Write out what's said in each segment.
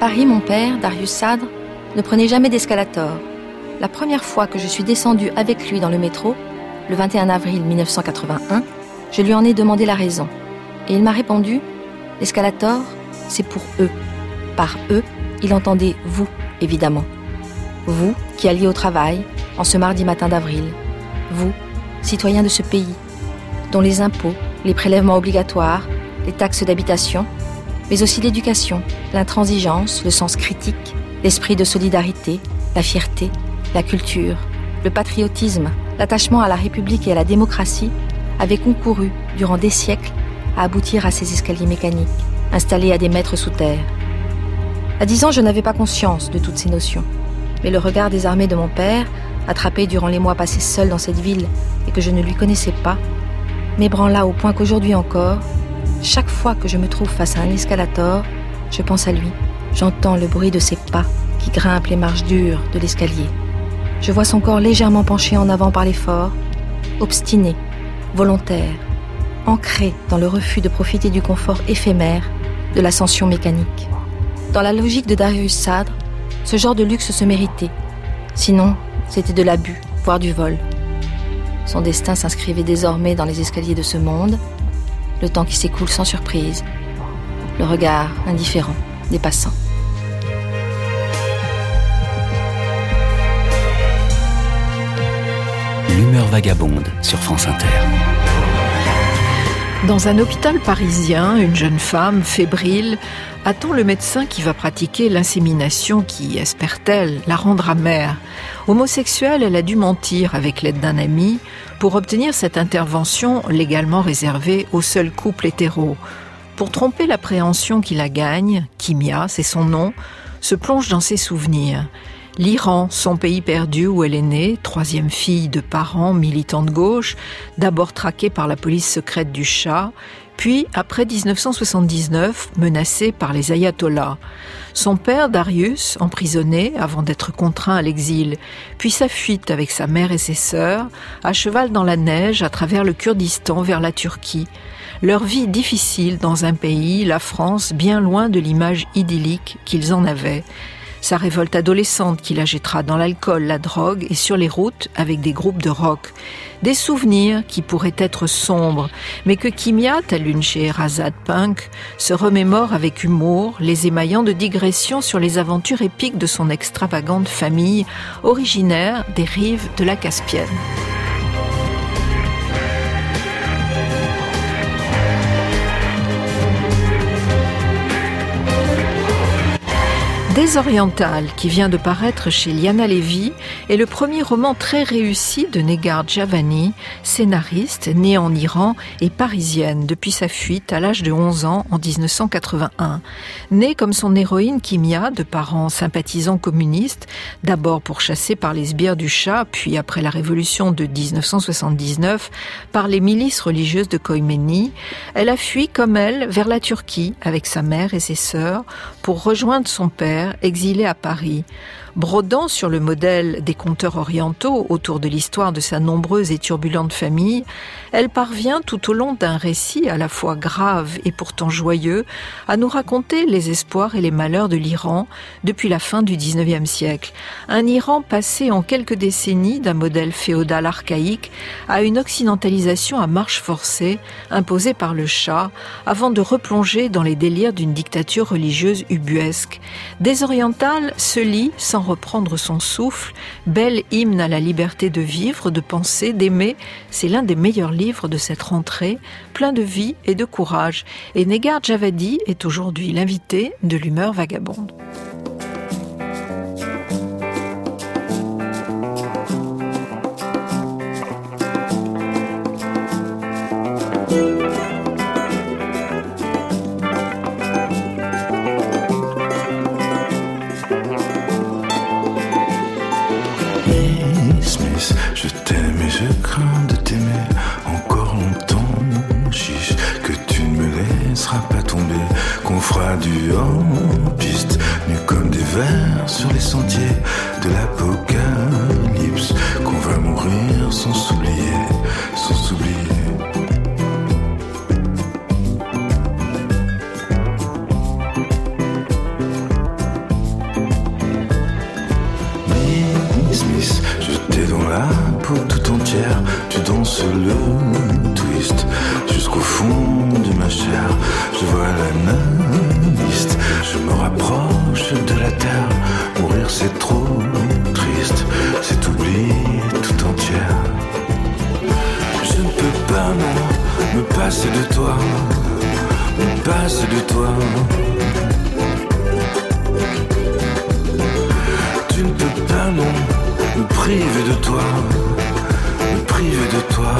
Paris, mon père, Darius Sadr, ne prenait jamais d'escalator. La première fois que je suis descendue avec lui dans le métro, le 21 avril 1981, je lui en ai demandé la raison. Et il m'a répondu « L'escalator, c'est pour eux. » Par eux, il entendait vous, évidemment. Vous qui alliez au travail en ce mardi matin d'avril. Vous, citoyens de ce pays, dont les impôts, les prélèvements obligatoires, les taxes d'habitation, mais aussi l'éducation, l'intransigeance, le sens critique, l'esprit de solidarité, la fierté, la culture, le patriotisme, l'attachement à la République et à la démocratie avaient concouru, durant des siècles, à aboutir à ces escaliers mécaniques, installés à des mètres sous terre. À 10 ans, je n'avais pas conscience de toutes ces notions. Mais le regard désarmé de mon père, attrapé durant les mois passés seul dans cette ville et que je ne lui connaissais pas, m'ébranla au point qu'aujourd'hui encore, chaque fois que je me trouve face à un escalator, je pense à lui. J'entends le bruit de ses pas qui grimpent les marches dures de l'escalier. Je vois son corps légèrement penché en avant par l'effort, obstiné, volontaire, ancré dans le refus de profiter du confort éphémère de l'ascension mécanique. Dans la logique de Darius Sadr, ce genre de luxe se méritait. Sinon, c'était de l'abus, voire du vol. Son destin s'inscrivait désormais dans les escaliers de ce monde, le temps qui s'écoule sans surprise, le regard indifférent des passants. L'humeur vagabonde sur France Inter. Dans un hôpital parisien, une jeune femme, fébrile, attend le médecin qui va pratiquer l'insémination qui, espère-t-elle, la rendra mère. Homosexuelle, elle a dû mentir avec l'aide d'un ami pour obtenir cette intervention légalement réservée aux seuls couples hétéros. Pour tromper l'appréhension qui la gagne, Kimia, c'est son nom, se plonge dans ses souvenirs. L'Iran, son pays perdu où elle est née, troisième fille de parents militants de gauche, d'abord traquée par la police secrète du Shah, puis, après 1979, menacée par les ayatollahs. Son père, Darius, emprisonné avant d'être contraint à l'exil, puis sa fuite avec sa mère et ses sœurs, à cheval dans la neige à travers le Kurdistan vers la Turquie. Leur vie difficile dans un pays, la France, bien loin de l'image idyllique qu'ils en avaient. Sa révolte adolescente qui la jettera dans l'alcool, la drogue et sur les routes avec des groupes de rock. Des souvenirs qui pourraient être sombres, mais que Kimia, telle une Scheherazade punk, se remémore avec humour, les émaillant de digressions sur les aventures épiques de son extravagante famille, originaire des rives de la Caspienne. Désorientale, qui vient de paraître chez Liana Levy, est le premier roman très réussi de Negar Javani, scénariste, née en Iran et parisienne depuis sa fuite à l'âge de 11 ans en 1981. Née comme son héroïne Kimia, de parents sympathisants communistes, d'abord pourchassée par les sbires du Shah, puis après la révolution de 1979, par les milices religieuses de Khomeini, elle a fui comme elle vers la Turquie avec sa mère et ses sœurs pour rejoindre son père exilé à Paris. Brodant sur le modèle des conteurs orientaux autour de l'histoire de sa nombreuse et turbulente famille, elle parvient tout au long d'un récit à la fois grave et pourtant joyeux à nous raconter les espoirs et les malheurs de l'Iran depuis la fin du XIXe siècle. Un Iran passé en quelques décennies d'un modèle féodal archaïque à une occidentalisation à marche forcée imposée par le Shah avant de replonger dans les délires d'une dictature religieuse ubuesque. Désorientale se lit sans reprendre son souffle, bel hymne à la liberté de vivre, de penser, d'aimer. C'est l'un des meilleurs livres de cette rentrée, plein de vie et de courage. Et Negar Javadi est aujourd'hui l'invité de l'humeur vagabonde. Je t'aime et je crains de t'aimer encore longtemps. Chiche, que tu ne me laisseras pas tomber, qu'on fera du hors-piste, nus comme des vers sur les sentiers de l'apocalypse, qu'on va mourir sans s'oublier, sans s'oublier. passer de toi, me passer de toi. Tu ne peux pas, non, me priver de toi, me priver de toi.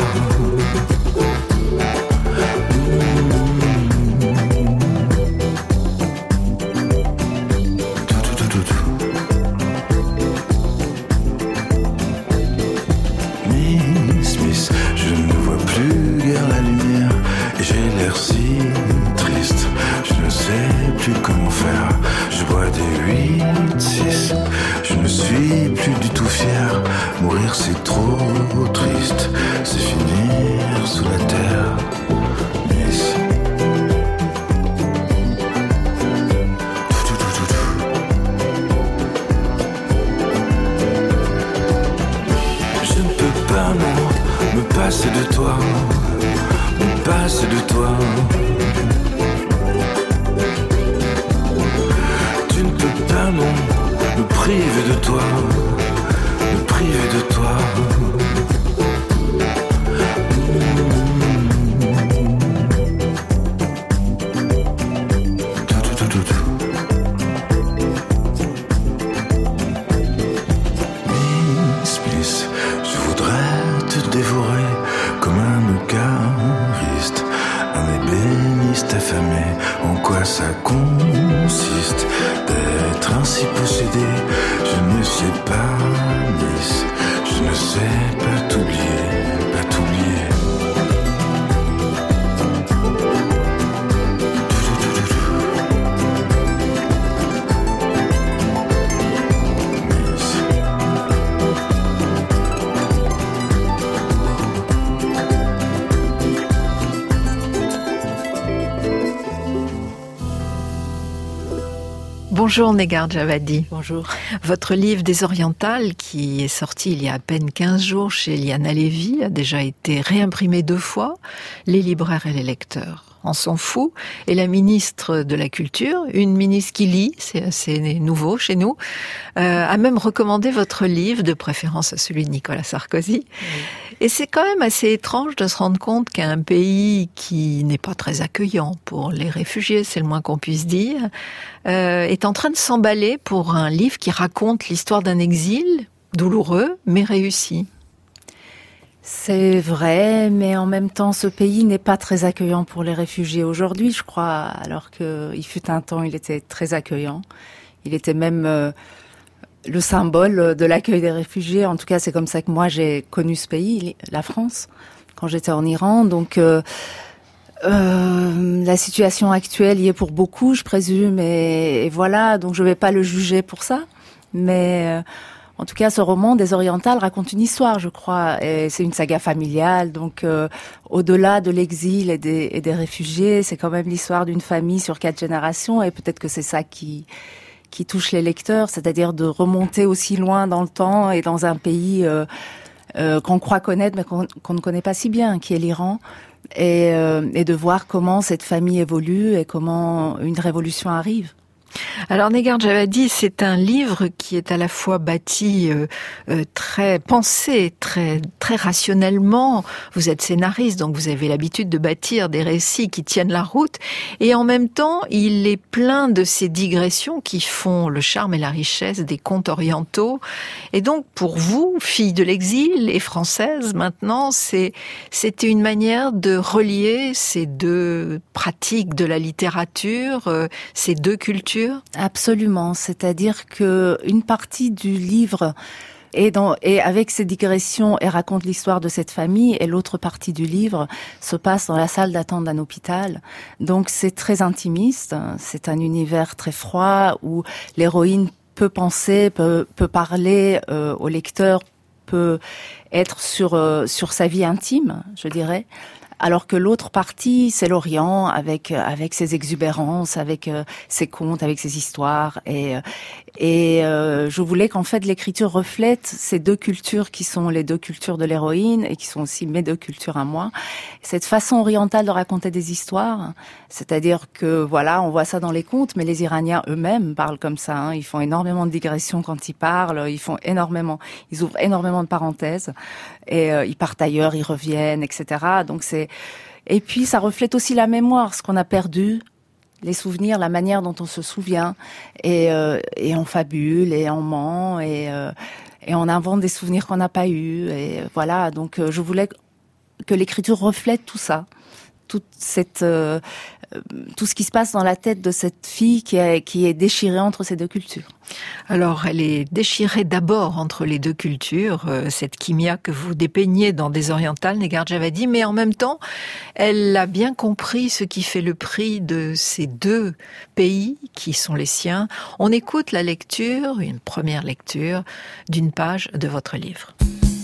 Si triste, je ne sais plus comment faire. Je bois des 8-6, je ne suis plus du tout fier. Mourir c'est trop triste, c'est finir sous la terre. Miss. Je ne peux pas, non, me passer de toi. Passer de toi. Tu ne peux pas, non, me priver de toi, me priver de toi. Miss Bliss, je voudrais te dévorer comme un eucariste, un ébéniste affamé. En quoi ça consiste d'être ainsi possédé? Je ne sais pas, Miss, je ne sais pas t'oublier, pas t'oublier. Bonjour Negar Djawadi. Bonjour. Votre livre Des Orientales, qui est sorti il y a à peine 15 jours chez Liana Lévy, a déjà été réimprimé 2 fois. Les libraires et les lecteurs en sont fous. Et la ministre de la Culture, une ministre qui lit, c'est assez nouveau chez nous, a même recommandé votre livre, de préférence à celui de Nicolas Sarkozy. Oui. Et c'est quand même assez étrange de se rendre compte qu'un pays qui n'est pas très accueillant pour les réfugiés, c'est le moins qu'on puisse dire, est en train de s'emballer pour un livre qui raconte l'histoire d'un exil douloureux, mais réussi. C'est vrai, mais en même temps, ce pays n'est pas très accueillant pour les réfugiés aujourd'hui, je crois, alors qu'il fut un temps, il était très accueillant. Il était même le symbole de l'accueil des réfugiés. En tout cas, c'est comme ça que moi, j'ai connu ce pays, la France, quand j'étais en Iran. Donc, la situation actuelle y est pour beaucoup, je présume, et voilà. Donc, je vais pas le juger pour ça, mais... En tout cas, ce roman des Orientales raconte une histoire, je crois, et c'est une saga familiale. Donc, au-delà de l'exil et des réfugiés, c'est quand même l'histoire d'une famille sur 4 générations, et peut-être que c'est ça qui touche les lecteurs, c'est-à-dire de remonter aussi loin dans le temps et dans un pays qu'on croit connaître, mais qu'on ne connaît pas si bien, qui est l'Iran, et de voir comment cette famille évolue et comment une révolution arrive. Alors Negar Djawadi, c'est un livre qui est à la fois bâti très pensé, très rationnellement. Vous êtes scénariste, donc vous avez l'habitude de bâtir des récits qui tiennent la route, et en même temps, il est plein de ces digressions qui font le charme et la richesse des contes orientaux. Et donc pour vous, fille de l'exil et française maintenant, c'était une manière de relier ces 2 pratiques de la littérature, ces 2 cultures. Absolument, c'est-à-dire que une partie du livre et avec ses digressions, elle raconte l'histoire de cette famille, et l'autre partie du livre se passe dans la salle d'attente d'un hôpital. Donc c'est très intimiste, c'est un univers très froid où l'héroïne peut penser, peut parler au lecteur, peut être sur sa vie intime, je dirais. Alors que l'autre partie, c'est l'Orient, avec ses exubérances, avec ses contes, avec ses histoires. Et je voulais qu'en fait l'écriture reflète ces 2 cultures qui sont les 2 cultures de l'héroïne et qui sont aussi mes 2 cultures à moi. Cette façon orientale de raconter des histoires, c'est-à-dire que voilà, on voit ça dans les contes, mais les Iraniens eux-mêmes parlent comme ça. Hein. Ils font énormément de digressions quand ils parlent, ils ouvrent énormément de parenthèses, et ils partent ailleurs, ils reviennent, etc. Donc Et puis, ça reflète aussi la mémoire, ce qu'on a perdu, les souvenirs, la manière dont on se souvient, et on fabule, et on ment, et on invente des souvenirs qu'on n'a pas eus, et voilà. Donc, je voulais que l'écriture reflète tout ça, tout ce qui se passe dans la tête de cette fille qui est déchirée entre ces deux cultures. Alors, elle est déchirée d'abord entre les deux cultures, cette Kimia que vous dépeignez dans Désorientale, Negar Djawadi, mais en même temps, elle a bien compris ce qui fait le prix de ces deux pays qui sont les siens. On écoute la lecture, une première lecture, d'une page de votre livre.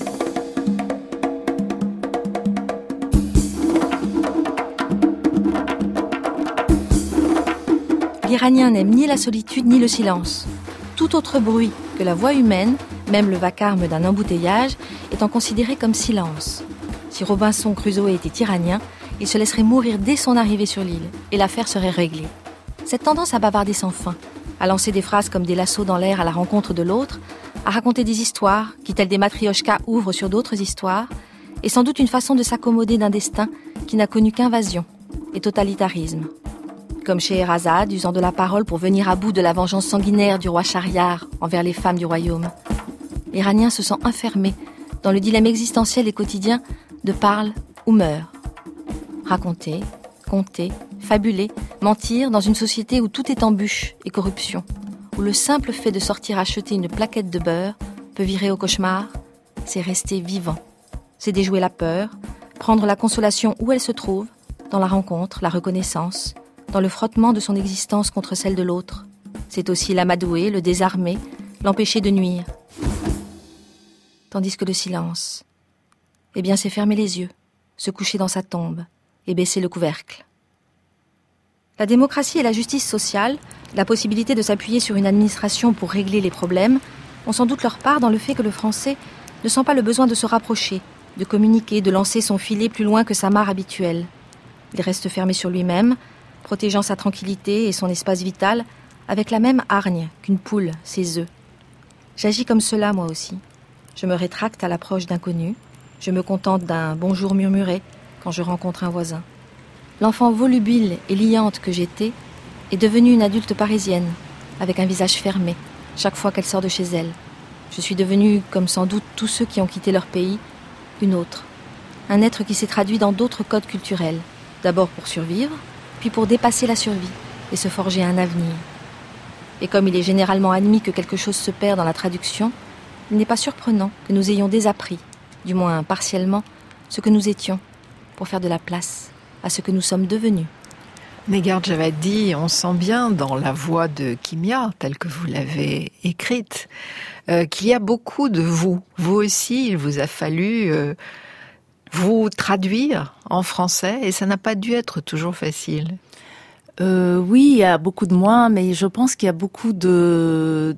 L'Iranien n'aime ni la solitude ni le silence. Tout autre bruit que la voix humaine, même le vacarme d'un embouteillage, étant considéré comme silence. Si Robinson Crusoe était iranien, il se laisserait mourir dès son arrivée sur l'île, et l'affaire serait réglée. Cette tendance à bavarder sans fin, à lancer des phrases comme des lassos dans l'air à la rencontre de l'autre, à raconter des histoires qui, telles des matrioshkas, ouvrent sur d'autres histoires, est sans doute une façon de s'accommoder d'un destin qui n'a connu qu'invasion et totalitarisme. Comme Scheherazade, usant de la parole pour venir à bout de la vengeance sanguinaire du roi Shahriar envers les femmes du royaume. L'Iranien se sent enfermé dans le dilemme existentiel et quotidien de parle ou meurt. Raconter, conter, fabuler, mentir dans une société où tout est embûche et corruption, où le simple fait de sortir acheter une plaquette de beurre peut virer au cauchemar, c'est rester vivant. C'est déjouer la peur, prendre la consolation où elle se trouve, dans la rencontre, la reconnaissance, dans le frottement de son existence contre celle de l'autre. C'est aussi l'amadouer, le désarmer, l'empêcher de nuire. Tandis que le silence, eh bien c'est fermer les yeux, se coucher dans sa tombe et baisser le couvercle. La démocratie et la justice sociale, la possibilité de s'appuyer sur une administration pour régler les problèmes, ont sans doute leur part dans le fait que le Français ne sent pas le besoin de se rapprocher, de communiquer, de lancer son filet plus loin que sa mare habituelle. Il reste fermé sur lui-même, protégeant sa tranquillité et son espace vital avec la même hargne qu'une poule, ses œufs. J'agis comme cela, moi aussi. Je me rétracte à l'approche d'inconnus. Je me contente d'un bonjour murmuré quand je rencontre un voisin. L'enfant volubile et liante que j'étais est devenue une adulte parisienne, avec un visage fermé, chaque fois qu'elle sort de chez elle. Je suis devenue, comme sans doute tous ceux qui ont quitté leur pays, une autre. Un être qui s'est traduit dans d'autres codes culturels, d'abord pour survivre, puis pour dépasser la survie et se forger un avenir. Et comme il est généralement admis que quelque chose se perd dans la traduction, il n'est pas surprenant que nous ayons désappris, du moins partiellement, ce que nous étions, pour faire de la place à ce que nous sommes devenus. Negar Djawadi, on sent bien dans la voix de Kimia, telle que vous l'avez écrite, qu'il y a beaucoup de vous. Vous aussi, il vous a fallu vous traduire en français, et ça n'a pas dû être toujours facile. Oui, il y a beaucoup de moi, mais je pense qu'il y a beaucoup de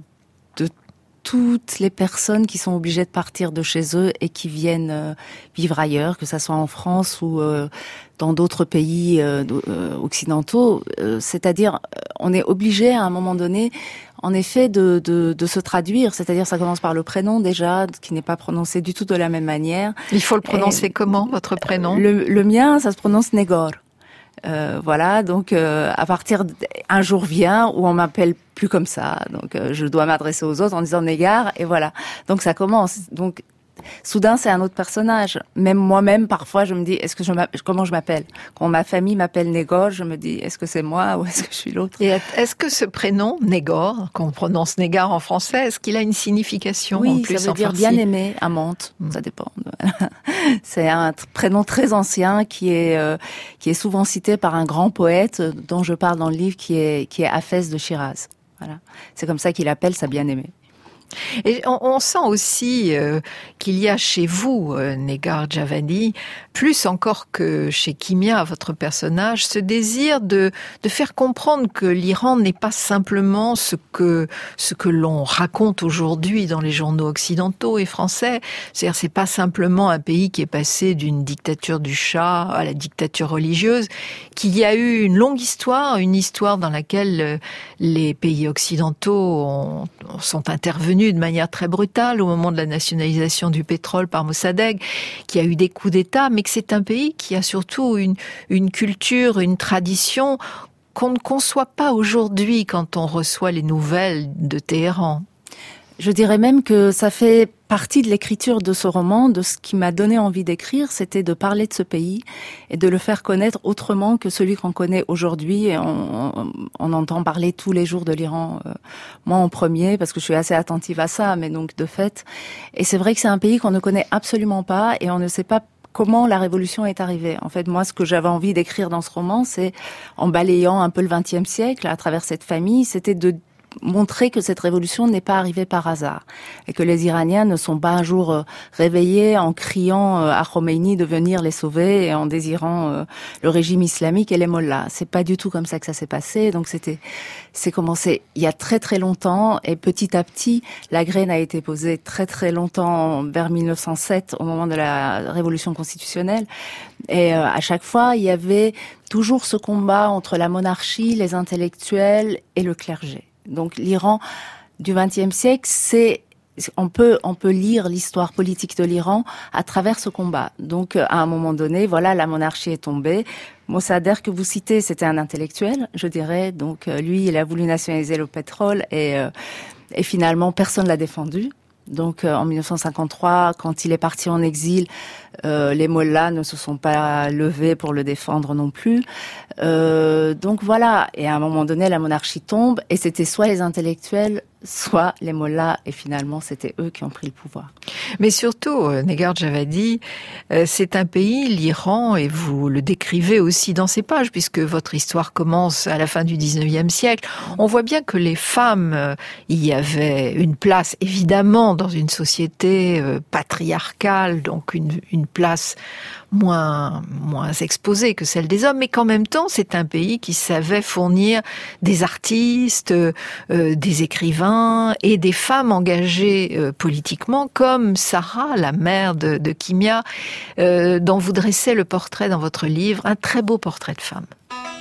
toutes les personnes qui sont obligées de partir de chez eux et qui viennent vivre ailleurs, que ça soit en France ou dans d'autres pays occidentaux. C'est-à-dire, on est obligé à un moment donné, en effet, de se traduire. C'est-à-dire, ça commence par le prénom déjà, qui n'est pas prononcé du tout de la même manière. Il faut le prononcer comment, votre prénom ? Le mien, ça se prononce Negor. Voilà, donc à partir d'un jour vient où on m'appelle plus comme ça, donc je dois m'adresser aux autres en disant Negar, et voilà. Donc ça commence. Donc soudain c'est un autre personnage. Même moi-même parfois je me dis comment je m'appelle. Quand ma famille m'appelle Negor, je me dis est-ce que c'est moi ou est-ce que je suis l'autre. Et est-ce que ce prénom Negor, qu'on prononce Negar en français, est-ce qu'il a une signification en plus? Oui, ça veut dire bien aimé, amante, ça dépend. C'est un prénom très ancien qui est souvent cité par un grand poète dont je parle dans le livre qui est Hafez de Shiraz. Voilà. C'est comme ça qu'il appelle sa bien-aimée. Et on sent aussi qu'il y a chez vous, Negar Djawadi, plus encore que chez Kimia, votre personnage, ce désir de faire comprendre que l'Iran n'est pas simplement ce que l'on raconte aujourd'hui dans les journaux occidentaux et français. C'est-à-dire, c'est pas simplement un pays qui est passé d'une dictature du Shah à la dictature religieuse, qu'il y a eu une longue histoire, une histoire dans laquelle les pays occidentaux sont intervenus intervenu de manière très brutale au moment de la nationalisation du pétrole par Mossadegh, qui a eu des coups d'État, mais que c'est un pays qui a surtout une culture, une tradition qu'on ne conçoit pas aujourd'hui quand on reçoit les nouvelles de Téhéran. Je dirais même que ça fait partie de l'écriture de ce roman, de ce qui m'a donné envie d'écrire, c'était de parler de ce pays et de le faire connaître autrement que celui qu'on connaît aujourd'hui. Et on entend parler tous les jours de l'Iran, moi en premier, parce que je suis assez attentive à ça, mais donc de fait. Et c'est vrai que c'est un pays qu'on ne connaît absolument pas et on ne sait pas comment la révolution est arrivée. En fait, moi, ce que j'avais envie d'écrire dans ce roman, c'est, en balayant un peu le XXe siècle à travers cette famille, c'était de montrer que cette révolution n'est pas arrivée par hasard et que les Iraniens ne sont pas un jour réveillés en criant à Khomeini de venir les sauver et en désirant le régime islamique et les mollahs. C'est pas du tout comme ça que ça s'est passé. Donc c'est commencé il y a très très longtemps et petit à petit la graine a été posée très très longtemps vers 1907 au moment de la révolution constitutionnelle et à chaque fois il y avait toujours ce combat entre la monarchie, les intellectuels et le clergé. Donc l'Iran du XXe siècle, on peut lire l'histoire politique de l'Iran à travers ce combat. Donc à un moment donné, voilà, la monarchie est tombée. Mossadegh que vous citez, c'était un intellectuel, je dirais. Donc lui, il a voulu nationaliser le pétrole et finalement personne l'a défendu. Donc en 1953, quand il est parti en exil, les mollahs ne se sont pas levés pour le défendre non plus. Donc voilà, et à un moment donné, la monarchie tombe, et c'était soit les intellectuels, soit les mollahs, et finalement, c'était eux qui ont pris le pouvoir. Mais surtout, Negar Javadi, c'est un pays, l'Iran, et vous le décrivez aussi dans ces pages, puisque votre histoire commence à la fin du 19e siècle. On voit bien que les femmes, il y avait une place, évidemment, dans une société patriarcale, donc une place moins exposée que celle des hommes, mais qu'en même temps, c'est un pays qui savait fournir des artistes, des écrivains et des femmes engagées politiquement, comme Sarah, la mère de Kimia, dont vous dressez le portrait dans votre livre, un très beau portrait de femme.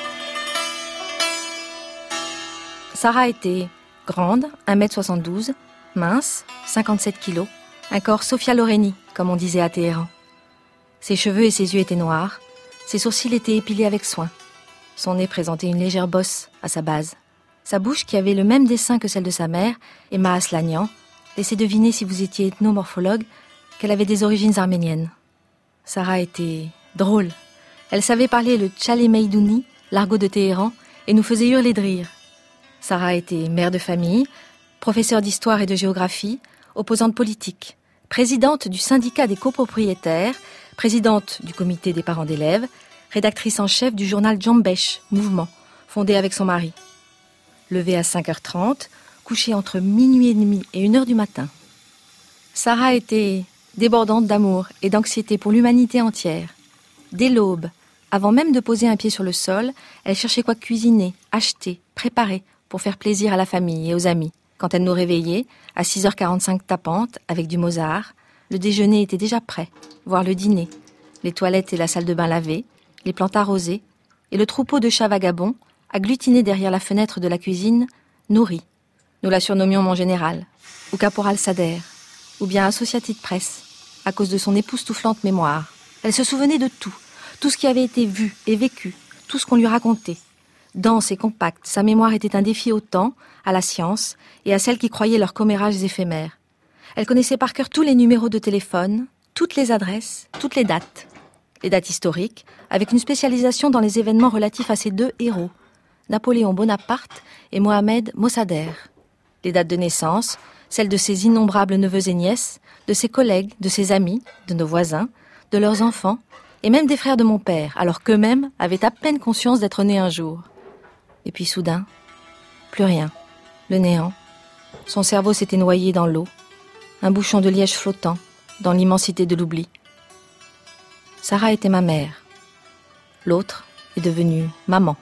Sarah était grande, 1m72, mince, 57 kilos, un corps Sofia Loreni, comme on disait à Téhéran. Ses cheveux et ses yeux étaient noirs, ses sourcils étaient épilés avec soin. Son nez présentait une légère bosse à sa base. Sa bouche, qui avait le même dessin que celle de sa mère, Emma Aslanian, laissait deviner, si vous étiez ethnomorphologue, qu'elle avait des origines arméniennes. Sarah était drôle. Elle savait parler le tchalé-meïdouni, l'argot de Téhéran, et nous faisait hurler de rire. Sarah était mère de famille, professeure d'histoire et de géographie, opposante politique, présidente du syndicat des copropriétaires, présidente du comité des parents d'élèves, rédactrice en chef du journal Djambesh, Mouvement, fondé avec son mari. Levée à 5h30, couchée entre minuit et demi et 1h du matin. Sarah était débordante d'amour et d'anxiété pour l'humanité entière. Dès l'aube, avant même de poser un pied sur le sol, elle cherchait quoi cuisiner, acheter, préparer pour faire plaisir à la famille et aux amis. Quand elle nous réveillait, à 6h45 tapante, avec du Mozart, le déjeuner était déjà prêt, voire le dîner. Les toilettes et la salle de bain lavées, les plantes arrosées, et le troupeau de chats vagabonds, agglutiné derrière la fenêtre de la cuisine, nourri. Nous la surnommions mon général, ou caporal Sader, ou bien associatie de presse, à cause de son époustouflante mémoire. Elle se souvenait de tout ce qui avait été vu et vécu, tout ce qu'on lui racontait. Dense et compacte, sa mémoire était un défi au temps, à la science et à celles qui croyaient leurs commérages éphémères. Elle connaissait par cœur tous les numéros de téléphone, toutes les adresses, toutes les dates historiques, avec une spécialisation dans les événements relatifs à ces deux héros, Napoléon Bonaparte et Mohamed Mossadegh. Les dates de naissance, celles de ses innombrables neveux et nièces, de ses collègues, de ses amis, de nos voisins, de leurs enfants, et même des frères de mon père, alors qu'eux-mêmes avaient à peine conscience d'être nés un jour. Et puis soudain, plus rien, le néant. Son cerveau s'était noyé dans l'eau, un bouchon de liège flottant dans l'immensité de l'oubli. Sarah était ma mère. L'autre est devenue maman.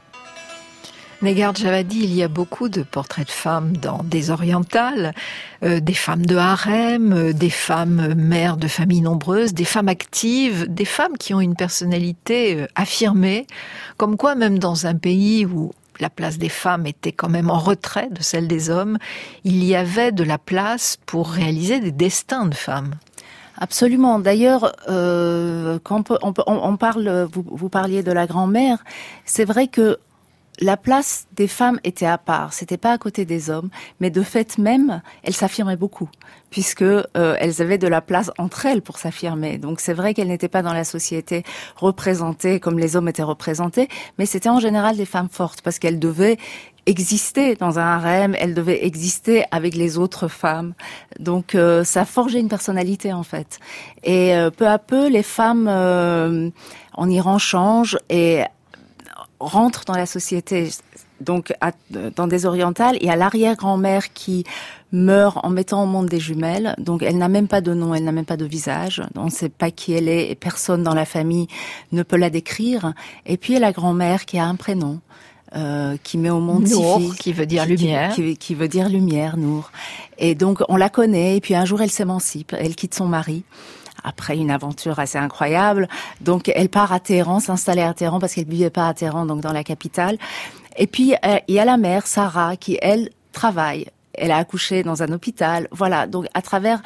Negar Javadi, il y a beaucoup de portraits de femmes dans des orientales, des femmes de harem, des femmes mères de familles nombreuses, des femmes actives, des femmes qui ont une personnalité affirmée, comme quoi même dans un pays où la place des femmes était quand même en retrait de celle des hommes, il y avait de la place pour réaliser des destins de femmes. Absolument. D'ailleurs, quand on parle, vous parliez de la grand-mère, c'est vrai que la place des femmes était à part. C'était pas à côté des hommes, mais de fait même, elles s'affirmaient beaucoup, puisque elles avaient de la place entre elles pour s'affirmer. Donc c'est vrai qu'elles n'étaient pas dans la société représentées comme les hommes étaient représentés, mais c'était en général des femmes fortes, parce qu'elles devaient exister dans un harem, elles devaient exister avec les autres femmes. Donc ça forgeait une personnalité en fait. Et peu à peu, les femmes en Iran changent et rentre dans la société. Donc, dans des orientales, il y a l'arrière-grand-mère qui meurt en mettant au monde des jumelles. Donc, elle n'a même pas de nom, elle n'a même pas de visage. On ne sait pas qui elle est et personne dans la famille ne peut la décrire. Et puis, il y a la grand-mère qui a un prénom, qui met au monde Nour, six filles. qui veut dire lumière. Qui veut dire lumière, Nour. Et donc, on la connaît. Et puis, un jour, elle s'émancipe. Elle quitte son mari. Après une aventure assez incroyable. Donc, elle part à Téhéran, s'installer à Téhéran parce qu'elle vivait pas à Téhéran, donc dans la capitale. Et puis, il y a la mère, Sarah, qui, elle, travaille. Elle a accouché dans un hôpital. Voilà. Donc, à travers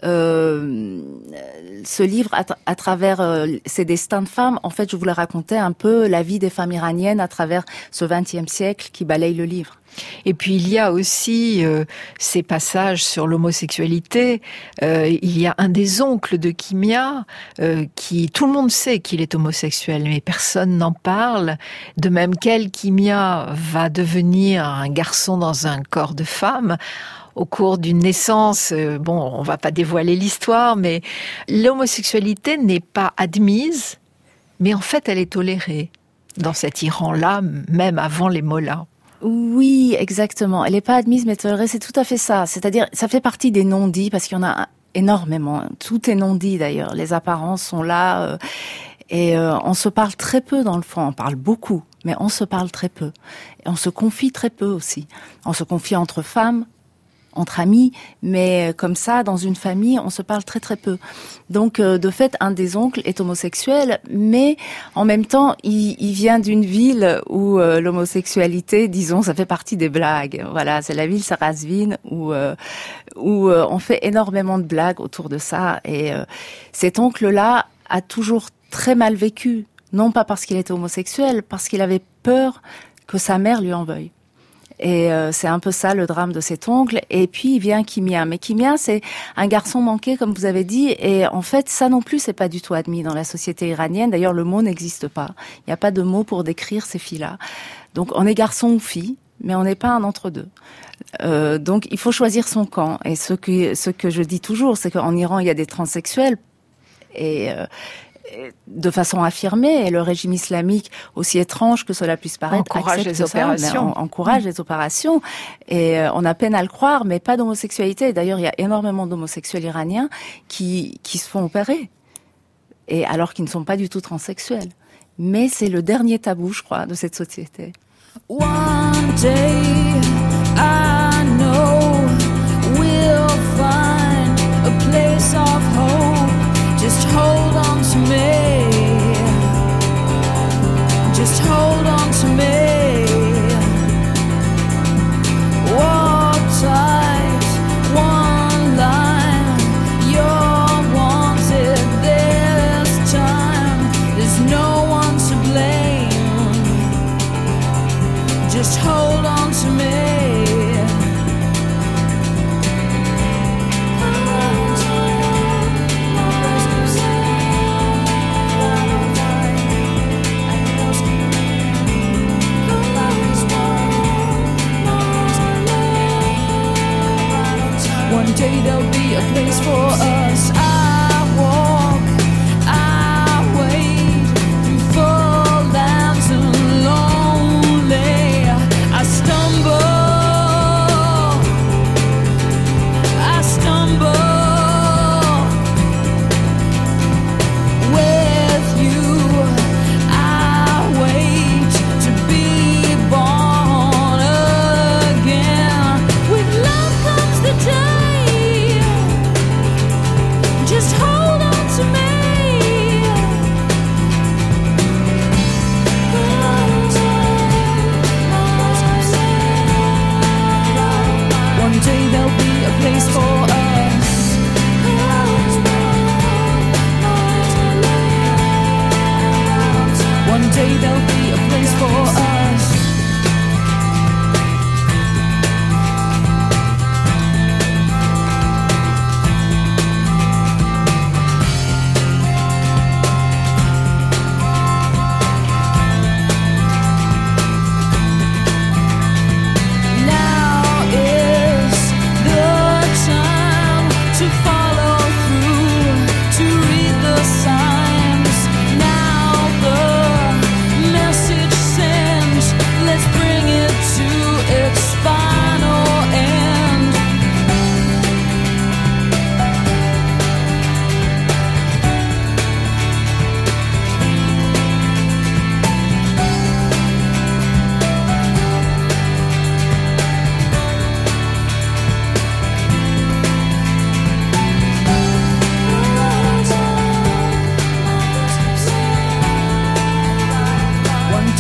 ce livre, à travers ces destins de femmes, en fait, je voulais raconter un peu la vie des femmes iraniennes à travers ce XXe siècle qui balaye le livre. Et puis il y a aussi ces passages sur l'homosexualité. Il y a un des oncles de Kimia qui, tout le monde sait qu'il est homosexuel, mais personne n'en parle. De même qu'elle, Kimia va devenir un garçon dans un corps de femme. Au cours d'une naissance, on va pas dévoiler l'histoire, mais l'homosexualité n'est pas admise, mais en fait elle est tolérée dans cet Iran-là, même avant les mollahs. Oui, exactement. Elle n'est pas admise, mais tolérée, c'est tout à fait ça. C'est-à-dire, ça fait partie des non-dits, parce qu'il y en a énormément. Tout est non-dit, d'ailleurs. Les apparences sont là, et on se parle très peu, dans le fond. On parle beaucoup, mais on se parle très peu. Et on se confie très peu aussi. On se confie entre femmes, entre amis, mais comme ça, dans une famille, on se parle très très peu. Donc, de fait, un des oncles est homosexuel, mais en même temps, il vient d'une ville où l'homosexualité, disons, ça fait partie des blagues. Voilà, c'est la ville Sarrazvin où on fait énormément de blagues autour de ça. Et cet oncle-là a toujours très mal vécu, non pas parce qu'il était homosexuel, parce qu'il avait peur que sa mère lui en veuille. Et c'est un peu ça le drame de cet oncle. Et puis il vient Kimia. Mais Kimia, c'est un garçon manqué, comme vous avez dit. Et en fait, ça non plus, c'est pas du tout admis dans la société iranienne. D'ailleurs, le mot n'existe pas. Il n'y a pas de mot pour décrire ces filles-là. Donc on est garçon ou fille, mais on n'est pas un entre-deux. Donc il faut choisir son camp. Et ce que je dis toujours, c'est qu'en Iran, il y a des transsexuels. Et de façon affirmée, et le régime islamique, aussi étrange que cela puisse paraître, encourage les opérations. Encourage les opérations, et on a peine à le croire, mais pas d'homosexualité. D'ailleurs, il y a énormément d'homosexuels iraniens qui se font opérer, et alors qu'ils ne sont pas du tout transsexuels. Mais c'est le dernier tabou, je crois, de cette société. One day, I know we'll find a place of hope. Just hold on to me. Just hold on to me. Walk tight, one line. You're wanted this time. There's no one to blame. Just hold on to me. One day there'll be a place for us. I walk, I wait through full lands and lonely. I stumble, with you. I wait to be born again. With love comes the day.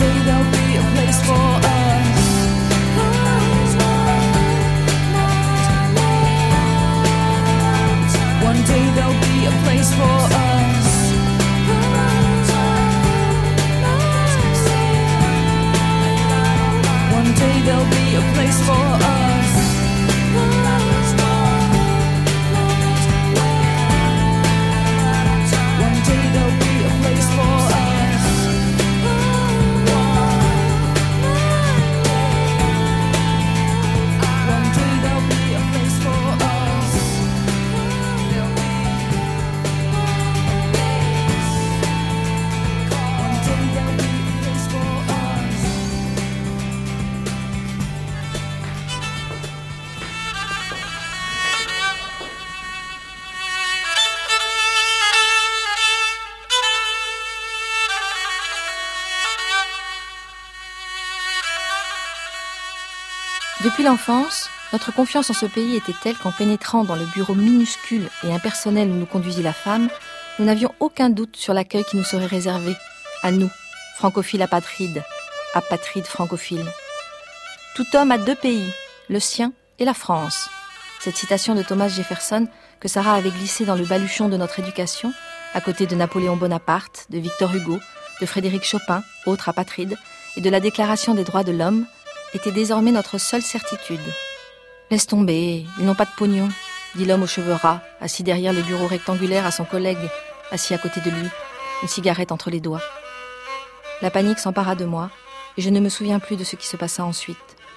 day there'll be a place for us. One day there'll be a place for us. One day there'll be a place for us. One day there'll be a place for us. One day there'll be a place for us. There'll be one day there'll be a place for us. Depuis l'enfance, notre confiance en ce pays était telle qu'en pénétrant dans le bureau minuscule et impersonnel où nous conduisit la femme, nous n'avions aucun doute sur l'accueil qui nous serait réservé, à nous, francophiles apatrides francophiles. Tout homme a 2 pays, le sien et la France. Cette citation de Thomas Jefferson que Sarah avait glissée dans le baluchon de notre éducation, à côté de Napoléon Bonaparte, de Victor Hugo, de Frédéric Chopin, autre apatride, et de la Déclaration des droits de l'homme, était désormais notre seule certitude. « Laisse tomber, ils n'ont pas de pognon », dit l'homme aux cheveux ras, assis derrière le bureau rectangulaire à son collègue, assis à côté de lui, une cigarette entre les doigts. La panique s'empara de moi, et je ne me souviens plus de ce qui se passa ensuite.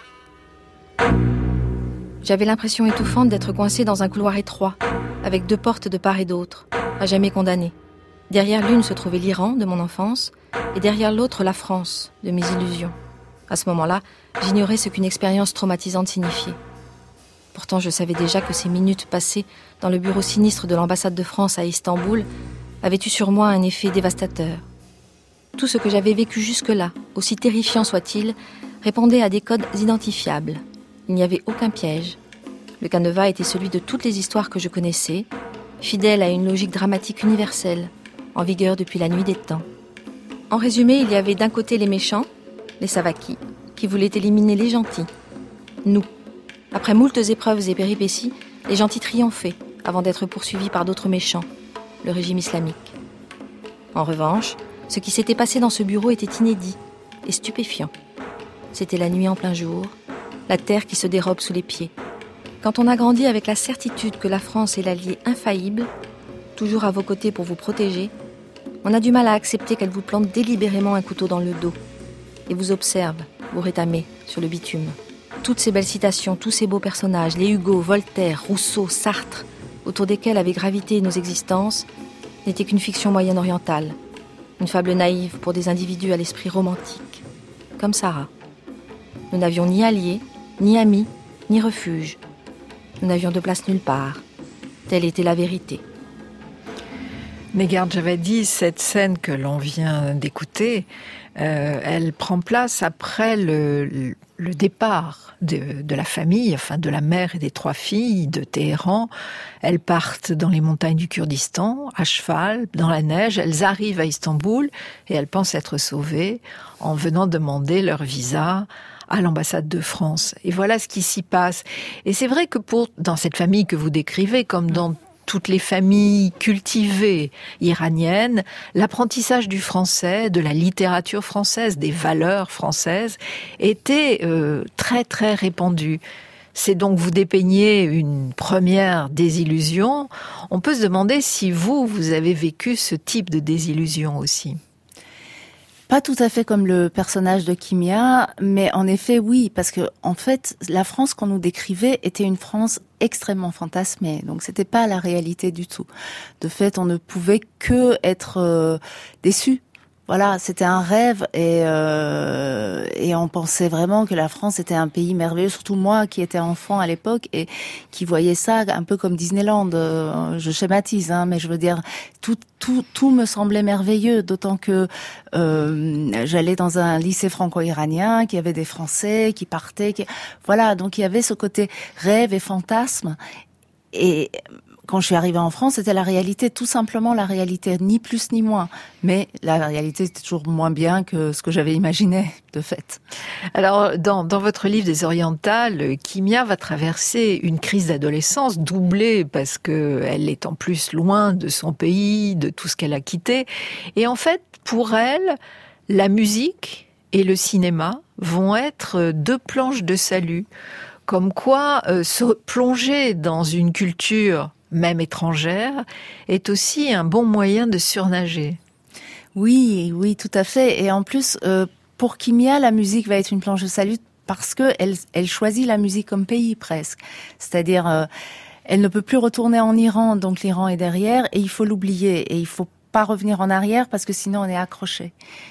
J'avais l'impression étouffante d'être coincée dans un couloir étroit, avec 2 portes de part et d'autre, à jamais condamnées. Derrière l'une se trouvait l'Iran de mon enfance, et derrière l'autre la France de mes illusions. À ce moment-là, j'ignorais ce qu'une expérience traumatisante signifiait. Pourtant, je savais déjà que ces minutes passées dans le bureau sinistre de l'ambassade de France à Istanbul avaient eu sur moi un effet dévastateur. Tout ce que j'avais vécu jusque-là, aussi terrifiant soit-il, répondait à des codes identifiables. Il n'y avait aucun piège. Le canevas était celui de toutes les histoires que je connaissais, fidèle à une logique dramatique universelle, en vigueur depuis la nuit des temps. En résumé, il y avait d'un côté les méchants, les Savaki, qui voulaient éliminer les gentils. Nous. Après moultes épreuves et péripéties, les gentils triomphaient avant d'être poursuivis par d'autres méchants, le régime islamique. En revanche, ce qui s'était passé dans ce bureau était inédit et stupéfiant. C'était la nuit en plein jour, la terre qui se dérobe sous les pieds. Quand on a grandi avec la certitude que la France est l'allié infaillible, toujours à vos côtés pour vous protéger, on a du mal à accepter qu'elle vous plante délibérément un couteau dans le dos et vous observe, vous rétamez sur le bitume. Toutes ces belles citations, tous ces beaux personnages, les Hugo, Voltaire, Rousseau, Sartre, autour desquels avaient gravité nos existences, n'étaient qu'une fiction moyen-orientale, une fable naïve pour des individus à l'esprit romantique, comme Sarah. Nous n'avions ni alliés, ni amis, ni refuge. Nous n'avions de place nulle part. Telle était la vérité. Negar Djawadi, cette scène que l'on vient d'écouter, elle prend place après le départ de la famille, enfin de la mère et des 3 filles de Téhéran. Elles partent dans les montagnes du Kurdistan, à cheval, dans la neige. Elles arrivent à Istanbul et elles pensent être sauvées en venant demander leur visa à l'ambassade de France. Et voilà ce qui s'y passe. Et c'est vrai que dans cette famille que vous décrivez, comme dans toutes les familles cultivées iraniennes, l'apprentissage du français, de la littérature française, des valeurs françaises, était très très répandu. C'est donc vous dépeignez une première désillusion. On peut se demander si vous avez vécu ce type de désillusion aussi. Pas tout à fait comme le personnage de Kimia, mais en effet oui, parce que en fait la France qu'on nous décrivait était une France extrêmement fantasmée, donc c'était pas la réalité du tout. De fait, on ne pouvait que être déçu. Voilà, c'était un rêve et on pensait vraiment que la France était un pays merveilleux, surtout moi qui étais enfant à l'époque et qui voyais ça un peu comme Disneyland. Je schématise, mais je veux dire tout me semblait merveilleux, d'autant que j'allais dans un lycée franco-iranien, qui avait des Français qui partaient, voilà, donc il y avait ce côté rêve et fantasme et quand je suis arrivée en France, c'était la réalité, tout simplement la réalité, ni plus ni moins. Mais la réalité était toujours moins bien que ce que j'avais imaginé, de fait. Alors, dans votre livre des Orientales, Kimia va traverser une crise d'adolescence doublée parce que elle est en plus loin de son pays, de tout ce qu'elle a quitté. Et en fait, pour elle, la musique et le cinéma vont être deux planches de salut. Comme quoi, se plonger dans une culture même étrangère, est aussi un bon moyen de surnager. Oui, tout à fait. Et en plus, pour Kimia, la musique va être une planche de salut parce que elle choisit la musique comme pays presque. C'est-à-dire, elle ne peut plus retourner en Iran, donc l'Iran est derrière, et il faut l'oublier. Et il faut pas revenir en arrière parce que sinon on est accroché.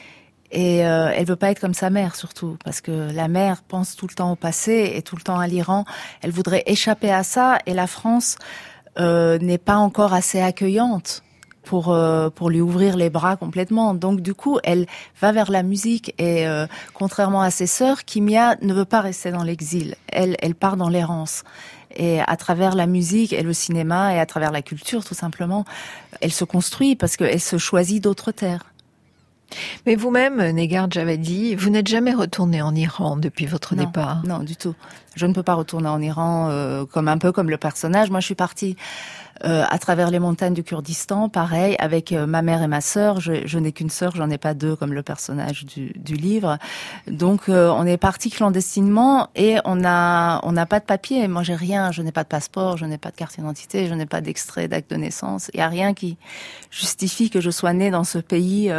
Et elle veut pas être comme sa mère surtout, parce que la mère pense tout le temps au passé et tout le temps à l'Iran. Elle voudrait échapper à ça, et la France n'est pas encore assez accueillante pour lui ouvrir les bras complètement. Donc du coup, elle va vers la musique et contrairement à ses sœurs, Kimia ne veut pas rester dans l'exil. Elle part dans l'errance. Et à travers la musique et le cinéma et à travers la culture tout simplement, elle se construit parce qu'elle se choisit d'autres terres. Mais vous-même, Negar Javadi, vous n'êtes jamais retourné en Iran depuis votre départ? Non, du tout. Je ne peux pas retourner en Iran un peu comme le personnage. Moi, je suis partie à travers les montagnes du Kurdistan, pareil, avec ma mère et ma sœur. Je n'ai qu'une sœur, j'en ai pas deux comme le personnage du livre. Donc, on est parti clandestinement et on n'a pas de papier. Moi, j'ai rien. Je n'ai pas de passeport, je n'ai pas de carte d'identité, je n'ai pas d'extrait d'acte de naissance. Il y a rien qui justifie que je sois née dans ce pays.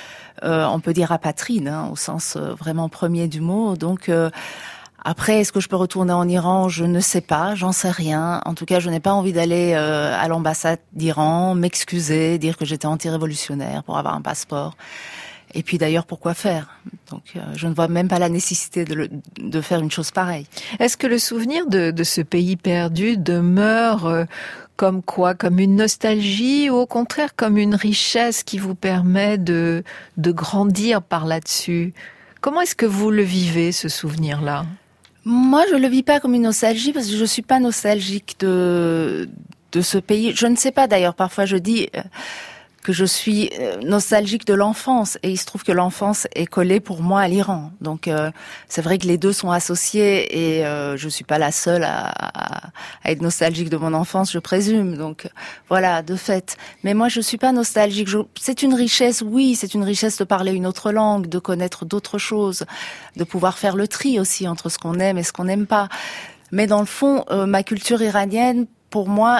On peut dire apatride, au sens vraiment premier du mot. Donc après, est-ce que je peux retourner en Iran? Je ne sais pas, j'en sais rien. En tout cas, je n'ai pas envie d'aller à l'ambassade d'Iran, m'excuser, dire que j'étais anti-révolutionnaire pour avoir un passeport. Et puis d'ailleurs, pourquoi faire? Donc je ne vois même pas la nécessité de faire une chose pareille. Est-ce que le souvenir de ce pays perdu demeure comme quoi? Comme une nostalgie ou au contraire comme une richesse qui vous permet de grandir par là-dessus? Comment est-ce que vous le vivez, ce souvenir-là? Moi, je le vis pas comme une nostalgie parce que je suis pas nostalgique de ce pays. Je ne sais pas d'ailleurs, parfois je dis que je suis nostalgique de l'enfance et il se trouve que l'enfance est collée pour moi à l'Iran. Donc c'est vrai que les deux sont associés et je suis pas la seule à être nostalgique de mon enfance, je présume. Donc voilà, de fait. Mais moi je suis pas nostalgique. C'est une richesse, oui, c'est une richesse de parler une autre langue, de connaître d'autres choses, de pouvoir faire le tri aussi entre ce qu'on aime et ce qu'on n'aime pas. Mais dans le fond, ma culture iranienne, pour moi,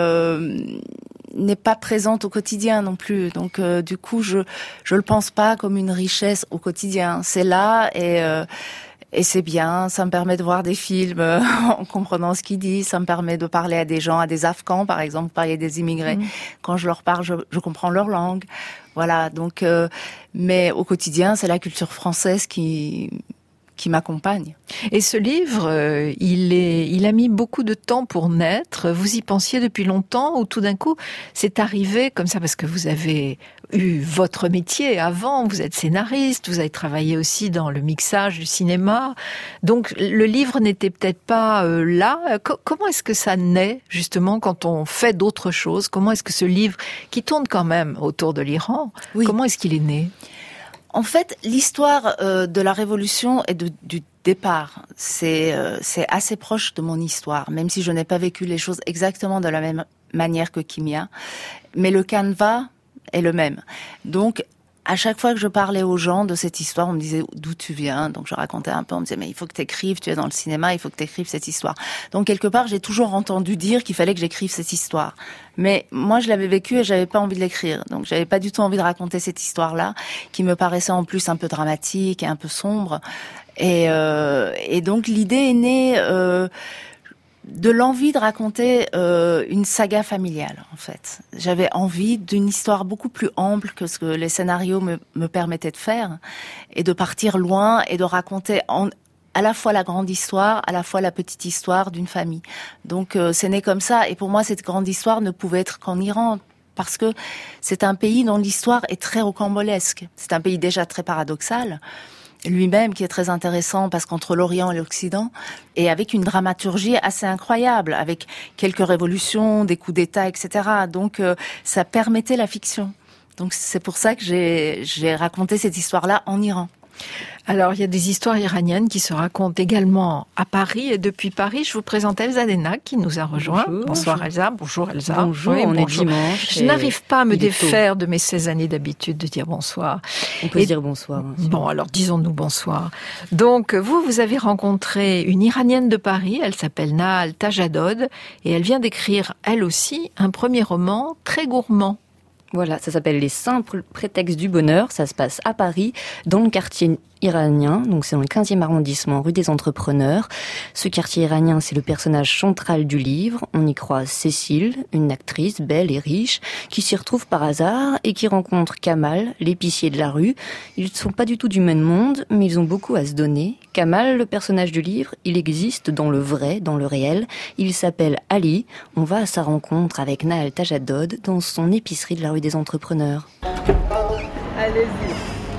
n'est pas présente au quotidien non plus. Donc du coup, je le pense pas comme une richesse au quotidien. C'est là et c'est bien. Ça me permet de voir des films en comprenant ce qu'ils disent. Ça me permet de parler à des gens, à des Afghans par exemple, parler des immigrés. Quand je leur parle, je comprends leur langue. Voilà. Donc, mais au quotidien, c'est la culture française qui m'accompagne. Et ce livre, il a mis beaucoup de temps pour naître. Vous y pensiez depuis longtemps ou tout d'un coup, c'est arrivé comme ça parce que vous avez eu votre métier avant, vous êtes scénariste, vous avez travaillé aussi dans le mixage du cinéma. Donc le livre n'était peut-être pas là. Comment est-ce que ça naît justement quand on fait d'autres choses? Comment est-ce que ce livre, qui tourne quand même autour de l'Iran, oui. Comment est-ce qu'il est né? En fait, l'histoire de la Révolution et du départ, c'est assez proche de mon histoire, même si je n'ai pas vécu les choses exactement de la même manière que Kimia. Mais le canevas est le même. Donc, à chaque fois que je parlais aux gens de cette histoire, on me disait d'où tu viens. Donc je racontais un peu, on me disait mais il faut que t'écrives, tu es dans le cinéma, il faut que t'écrives cette histoire. Donc quelque part, j'ai toujours entendu dire qu'il fallait que j'écrive cette histoire. Mais moi, je l'avais vécue et j'avais pas envie de l'écrire. Donc j'avais pas du tout envie de raconter cette histoire-là, qui me paraissait en plus un peu dramatique et un peu sombre. Et donc l'idée est née de l'envie de raconter une saga familiale, en fait. J'avais envie d'une histoire beaucoup plus ample que ce que les scénarios me permettaient de faire, et de partir loin et de raconter à la fois la grande histoire, à la fois la petite histoire d'une famille. Donc c'est né comme ça, et pour moi cette grande histoire ne pouvait être qu'en Iran, parce que c'est un pays dont l'histoire est très rocambolesque. C'est un pays déjà très paradoxal, lui-même qui est très intéressant parce qu'entre l'Orient et l'Occident, et avec une dramaturgie assez incroyable, avec quelques révolutions, des coups d'État, etc. Donc ça permettait la fiction. Donc c'est pour ça que j'ai raconté cette histoire-là en Iran. Alors, il y a des histoires iraniennes qui se racontent également à Paris. Et depuis Paris, je vous présente Elsa Denac qui nous a rejoint. Bonsoir Elsa. Bonjour Elsa. Bonjour, oui, on bonjour. est dimanche. Je n'arrive pas à me défaire de mes 16 années d'habitude de dire bonsoir. On peut se dire bonsoir. Bon, alors disons-nous bonsoir. Donc, vous avez rencontré une Iranienne de Paris. Elle s'appelle Nahal Tajadod. Et elle vient d'écrire, elle aussi, un premier roman très gourmand. Voilà, ça s'appelle Les simples prétextes du bonheur. Ça se passe à Paris, dans le quartier iranien. Donc c'est dans le 15e arrondissement, rue des Entrepreneurs. Ce quartier iranien, c'est le personnage central du livre. On y croise Cécile, une actrice belle et riche, qui s'y retrouve par hasard et qui rencontre Kamal, l'épicier de la rue. Ils ne sont pas du tout du même monde, mais ils ont beaucoup à se donner. Kamal, le personnage du livre, il existe dans le vrai, dans le réel. Il s'appelle Ali. On va à sa rencontre avec Nahal Tajadod dans son épicerie de la rue des Entrepreneurs. Allez-y.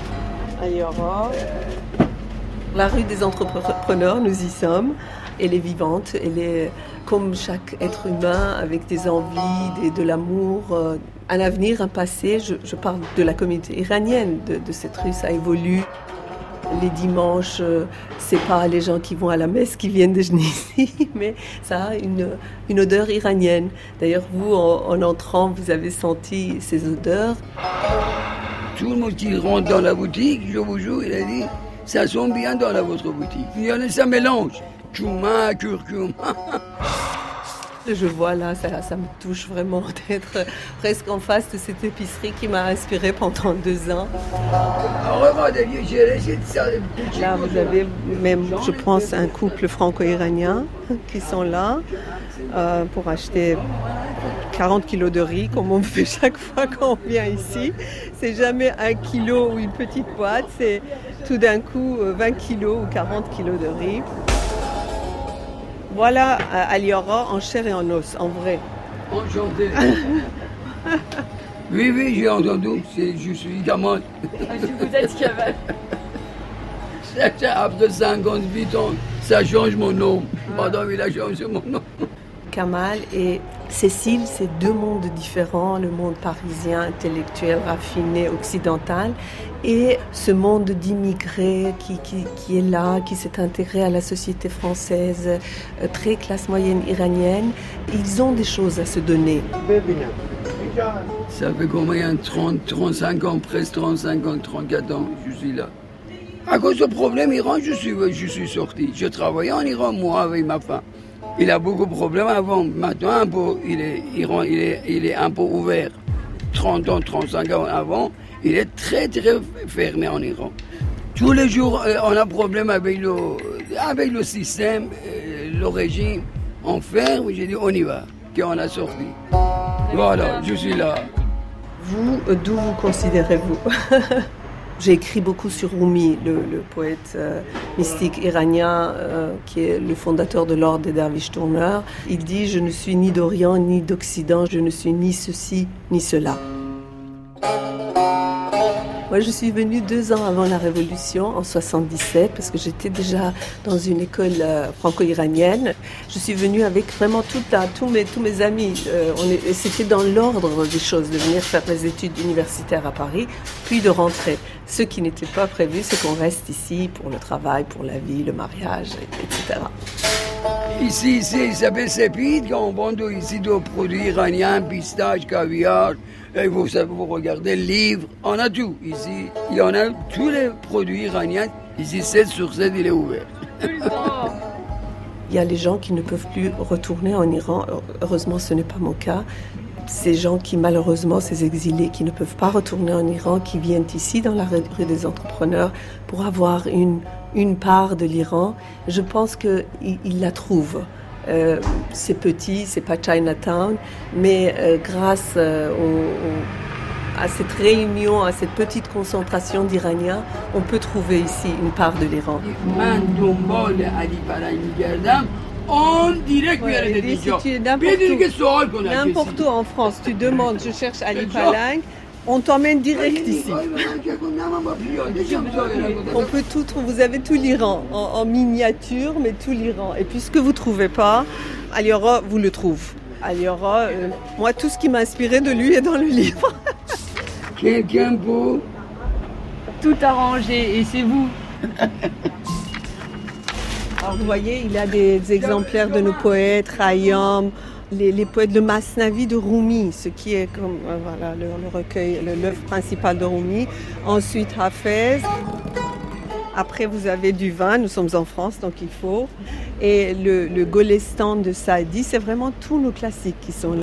La rue des Entrepreneurs, nous y sommes. Elle est vivante, elle est comme chaque être humain, avec des envies, de l'amour, un avenir, un passé. Je parle de la communauté iranienne, de cette rue, ça évolue. Les dimanches, c'est pas les gens qui vont à la messe qui viennent déjeuner ici, mais ça a une odeur iranienne. D'ailleurs, vous, en entrant, vous avez senti ces odeurs. Tout le monde qui rentre dans la boutique, je vous jure, il a dit, ça sent bien dans votre boutique. Il y en a, ça mélange. Cumin, curcuma. Je vois là, ça me touche vraiment d'être presque en face de cette épicerie qui m'a inspirée pendant 2 ans. Là, vous avez même, je pense, un couple franco-iranien qui sont là pour acheter 40 kilos de riz, comme on fait chaque fois quand on vient ici. C'est jamais 1 kilo ou une petite boîte, c'est tout d'un coup 20 kilos ou 40 kilos de riz. Voilà Aliora en chair et en os, en vrai. Enchanté. Oui, j'ai entendu. Je suis Kamal. Vous êtes Kamal. Après 58 ans, ça change mon nom. Madame, il a changé mon nom. Kamal et Cécile, c'est 2 mondes différents, le monde parisien, intellectuel, raffiné, occidental, et ce monde d'immigrés qui est là, qui s'est intégré à la société française, très classe moyenne iranienne. Ils ont des choses à se donner. Ça fait combien? 35 ans, presque 35 ans, 34 ans, je suis là. À cause du problème Iran, je suis sorti. Je travaillais en Iran, moi, avec ma femme. Il a beaucoup de problèmes avant. Maintenant, il est un peu ouvert. 30 ans, 35 ans avant, il est très, très fermé en Iran. Tous les jours, on a problème avec le système, le régime. On ferme, j'ai dit, on y va, qu'on a sorti. Voilà, je suis là. Vous, d'où vous considérez-vous? J'ai écrit beaucoup sur Rumi, le poète mystique iranien qui est le fondateur de l'ordre des derviches tourneurs. Il dit « Je ne suis ni d'Orient ni d'Occident, je ne suis ni ceci ni cela ». Moi, je suis venue 2 ans avant la Révolution, en 77, parce que j'étais déjà dans une école franco-iranienne. Je suis venue avec vraiment tous mes amis. C'était dans l'ordre des choses, de venir faire mes études universitaires à Paris, puis de rentrer. Ce qui n'était pas prévu, c'est qu'on reste ici pour le travail, pour la vie, le mariage, etc. Ici, il s'appelle Sépide, quand on vend ici des produits iraniens, pistaches, caviar. Et vous regardez le livre, on a tout. Ici, il y en a tous les produits iraniens. Ici, 7 sur 7, il est ouvert. Il y a les gens qui ne peuvent plus retourner en Iran. Heureusement, ce n'est pas mon cas. Ces gens qui, malheureusement, ces exilés qui ne peuvent pas retourner en Iran, qui viennent ici dans la rue des Entrepreneurs pour avoir une part de l'Iran, je pense qu'ils la trouvent. C'est petit, c'est pas Chinatown, mais grâce à cette réunion, à cette petite concentration d'Iraniens, on peut trouver ici une part de l'Iran. On dirait qu'il y a des gens. N'importe où en France, tu demandes, je cherche Ali Palang, On t'emmène direct ici. On peut tout trouver. Vous avez tout l'Iran en miniature, mais tout l'Iran. Et puis ce que vous trouvez pas, Aliora vous le trouve. Aliora, moi tout ce qui m'a inspiré de lui est dans le livre. Quelqu'un beau. Tout arrangé, et c'est vous. Alors vous voyez, il y a des exemplaires de nos poètes, Khayyam, les poètes de Masnavi de Rumi, ce qui est comme voilà, le recueil, l'œuvre principale de Rumi. Ensuite Hafez. Après vous avez du vin, nous sommes en France donc il faut. Et le Golestan de Saadi, c'est vraiment tous nos classiques qui sont là.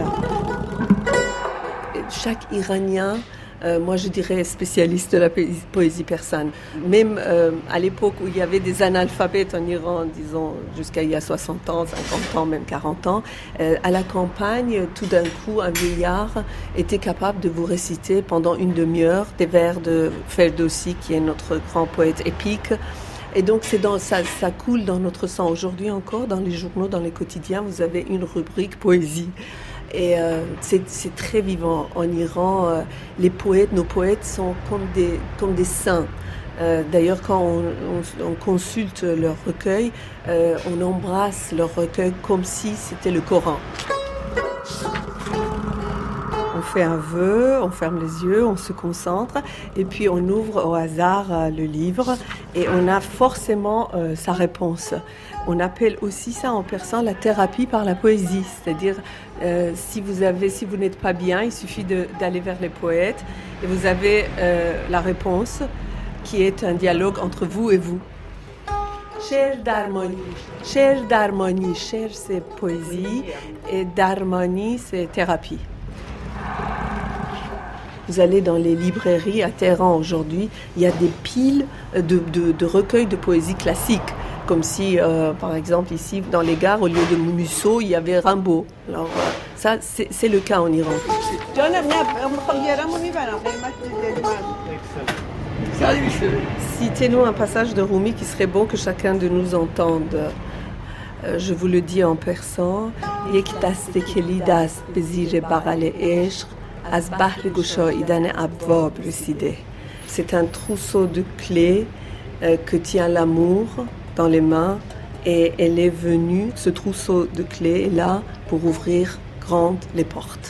Chaque Iranien, moi je dirais spécialiste de la poésie persane. Même à l'époque où il y avait des analphabètes en Iran, disons jusqu'à il y a 60 ans, 50 ans, même 40 ans, à la campagne, tout d'un coup, un vieillard était capable de vous réciter pendant une demi-heure des vers de Ferdowsi, qui est notre grand poète épique. Et donc ça coule dans notre sang. Aujourd'hui encore, dans les journaux, dans les quotidiens, vous avez une rubrique poésie. Et c'est très vivant. En Iran, les poètes, nos poètes sont comme des saints. D'ailleurs, quand on consulte leur recueil, on embrasse leur recueil comme si c'était le Coran. On fait un vœu, on ferme les yeux, on se concentre et puis on ouvre au hasard le livre et on a forcément sa réponse. On appelle aussi ça en persan la thérapie par la poésie, c'est-à-dire si vous n'êtes pas bien, il suffit d'aller vers les poètes et vous avez la réponse qui est un dialogue entre vous et vous. Cher Darmani, cher c'est poésie et Darmani c'est thérapie. Vous allez dans les librairies à Téhéran aujourd'hui, il y a des piles de recueils de poésie classique. Comme si, par exemple, ici, dans les gares, au lieu de Musso, il y avait Rimbaud. Alors, ça, c'est le cas en Iran. Citez-nous un passage de Rumi qui serait bon que chacun de nous entende. Je vous le dis en persan. Yek daste kelidas bezir bagale ishq az bahr gushaïdan abwab reside. C'est un trousseau de clés que tient l'amour dans les mains et elle est venue, ce trousseau de clés est là pour ouvrir grandes les portes.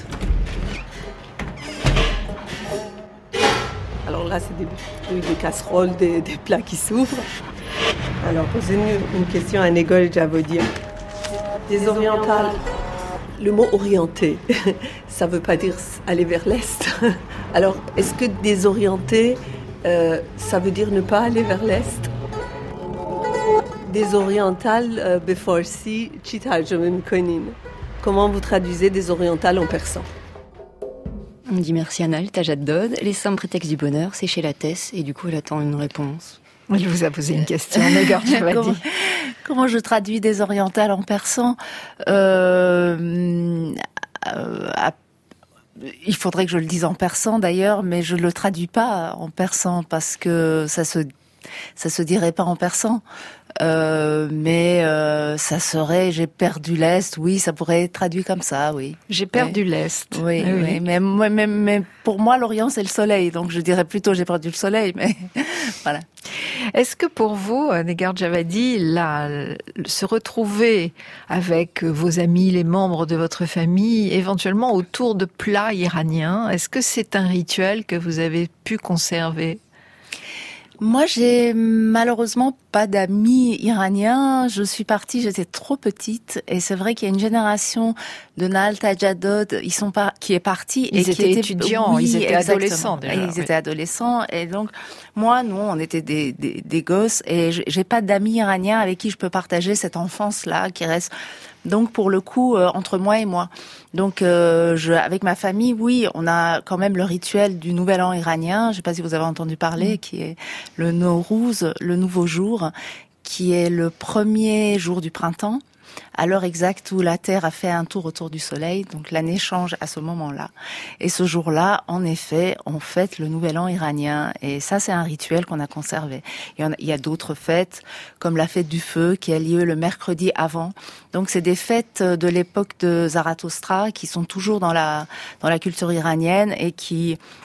Alors là, c'est des casseroles, des plats qui s'ouvrent. Alors, posez-nous une question à Negol Javodir. Des orientales. Le mot orienté, ça ne veut pas dire aller vers l'Est. Alors, est-ce que désorienté, ça veut dire ne pas aller vers l'Est? Désoriental, beforsi, chi tarjome mikonin. Comment vous traduisez désoriental en persan? On dit merci Anal, Tajaddod. Les simples prétextes du bonheur, c'est chez la Tess, et du coup, elle attend une réponse. Il vous a posé une question, Negar Javadi. Comment je traduis désoriental en persan? Il faudrait que je le dise en persan d'ailleurs, mais je le traduis pas en persan parce que ça se dirait pas en persan. Mais ça serait j'ai perdu l'Est, oui, ça pourrait être traduit comme ça, oui. J'ai perdu l'Est. Oui, oui. Mais pour moi l'Orient c'est le soleil, donc je dirais plutôt j'ai perdu le soleil, mais voilà. Est-ce que pour vous, Negar Javadi, se retrouver avec vos amis, les membres de votre famille, éventuellement autour de plats iraniens, est-ce que c'est un rituel que vous avez pu conserver ? Moi, j'ai malheureusement pas d'amis iraniens. Je suis partie, j'étais trop petite, et c'est vrai qu'il y a une génération de Nahal Tajaddod, qui est partie et ils qui étaient étudiants, oui, ils étaient exactement. Adolescents déjà. Ils étaient adolescents, et donc moi, nous, on était des gosses, et j'ai pas d'amis iraniens avec qui je peux partager cette enfance-là qui reste. Donc pour le coup, entre moi et moi. Donc avec ma famille, oui, on a quand même le rituel du Nouvel An iranien. Je ne sais pas si vous avez entendu parler, qui est le Nowruz, le nouveau jour, qui est le premier jour du printemps, à l'heure exacte où la Terre a fait un tour autour du Soleil. Donc l'année change à ce moment-là. Et ce jour-là, en effet, on fête le Nouvel An iranien. Et ça, c'est un rituel qu'on a conservé. Il y a d'autres fêtes, comme la fête du feu, qui a lieu le mercredi avant. Donc c'est des fêtes de l'époque de Zarathustra qui sont toujours dans la culture iranienne et qui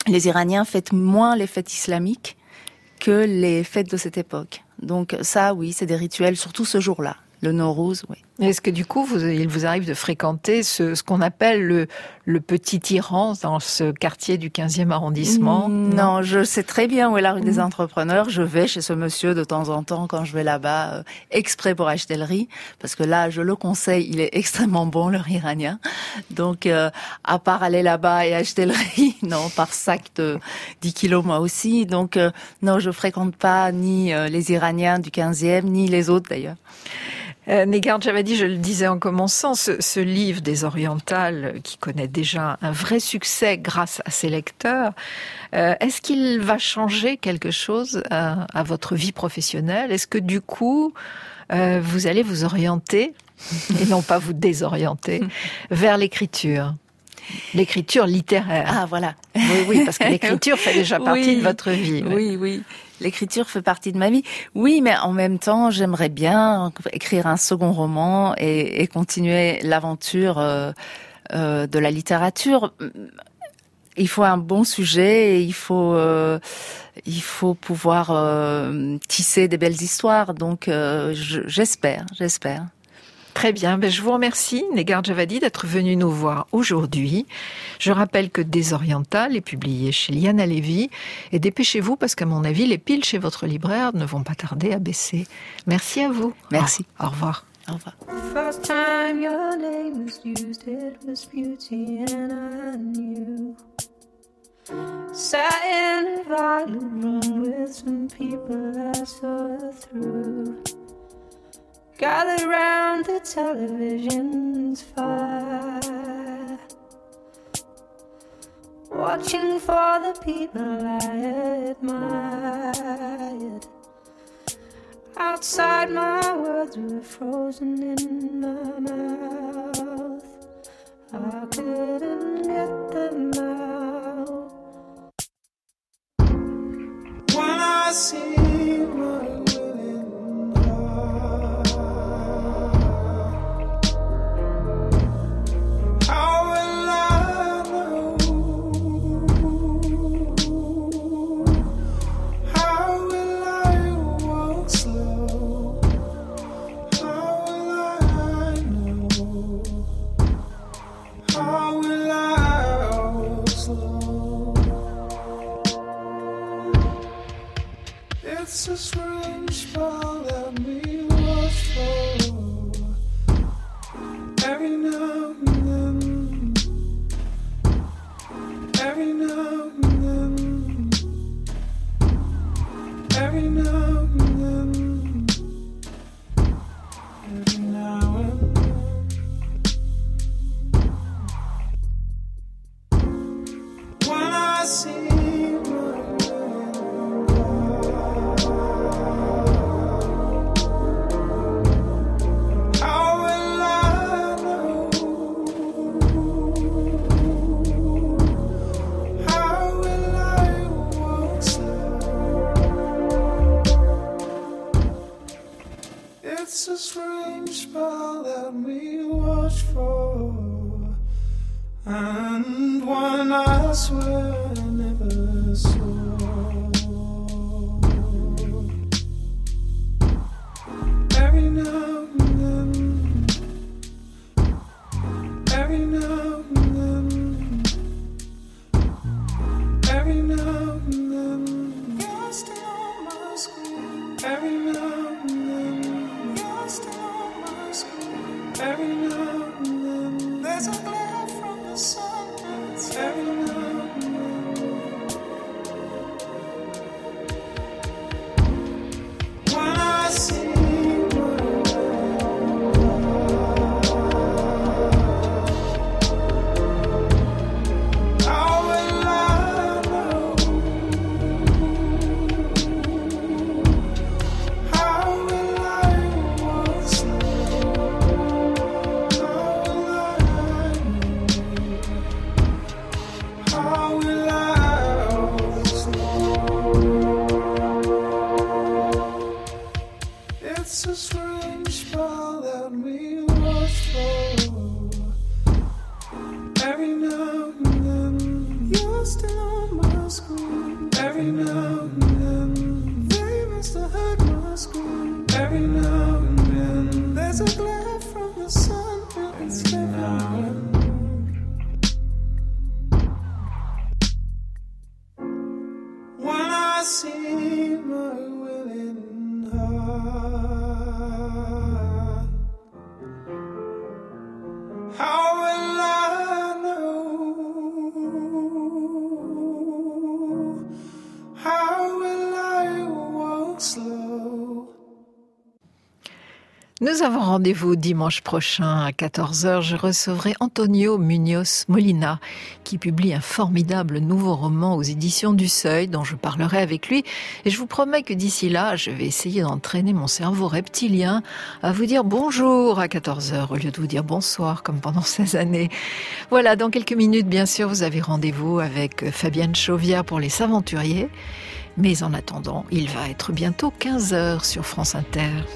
les Iraniens fêtent moins les fêtes islamiques que les fêtes de cette époque. Donc ça, oui, c'est des rituels, surtout ce jour-là, le Nowruz, oui. Est-ce que du coup, il vous arrive de fréquenter ce qu'on appelle le petit Iran dans ce quartier du 15e arrondissement? Non, je sais très bien où est la rue des Entrepreneurs. Je vais chez ce monsieur de temps en temps quand je vais là-bas, exprès pour acheter le riz, parce que là, je le conseille, il est extrêmement bon, le riz iranien. Donc, à part aller là-bas et acheter le riz, non, par sac de 10 kilos moi aussi. Donc, non, je fréquente pas ni les Iraniens du 15e, ni les autres d'ailleurs. Negar Djawadi, je le disais en commençant, ce livre des Orientales, qui connaît déjà un vrai succès grâce à ses lecteurs, est-ce qu'il va changer quelque chose à votre vie professionnelle? Est-ce que du coup, vous allez vous orienter, et non pas vous désorienter, vers l'écriture littéraire? Ah, voilà. Oui, parce que l'écriture fait déjà partie de votre vie. Oui. L'écriture fait partie de ma vie. Oui, mais en même temps, j'aimerais bien écrire un second roman et continuer l'aventure de la littérature. Il faut un bon sujet et il faut pouvoir tisser des belles histoires. Donc, j'espère. Très bien, je vous remercie, Negar Djawadi, d'être venu nous voir aujourd'hui. Je rappelle que Des Orientales est publié chez Liana Levy. Et dépêchez-vous, parce qu'à mon avis, les piles chez votre libraire ne vont pas tarder à baisser. Merci à vous. Merci. Au revoir. Au revoir. First time your name was used, it was beauty and I knew. Sat in a violent room with some people I saw through. Gathered round the television's fire, watching for the people I admired. Outside my words were frozen in my mouth, I couldn't get them out. When I see my It's a strange spell that we watch for every now and then, every now and then, every now and then, every now and then. When I see it's a strange spell that we watch for, and one I swear I never saw. Every now and then, every now and then, every now and then, you're still on my screen. Every now and then, you're still on my screen. Every now and then, there's a glare from the sun. Every now and then, when I see it's a strange spell that we watch for every now and then. You're still on my every now and then there's a glare from the sun and every now and then. When I see my willing heart, how will I know? How will I walk slow? Nous avons rendez-vous dimanche prochain à 14h. Je recevrai Antonio Munoz Molina qui publie un formidable nouveau roman aux éditions du Seuil dont je parlerai avec lui. Et je vous promets que d'ici là, je vais essayer d'entraîner mon cerveau reptilien à vous dire bonjour à 14h au lieu de vous dire bonsoir comme pendant ces années. Voilà, dans quelques minutes, bien sûr, vous avez rendez-vous avec Fabienne Chauviat pour Les Saventuriers. Mais en attendant, il va être bientôt 15h sur France Inter.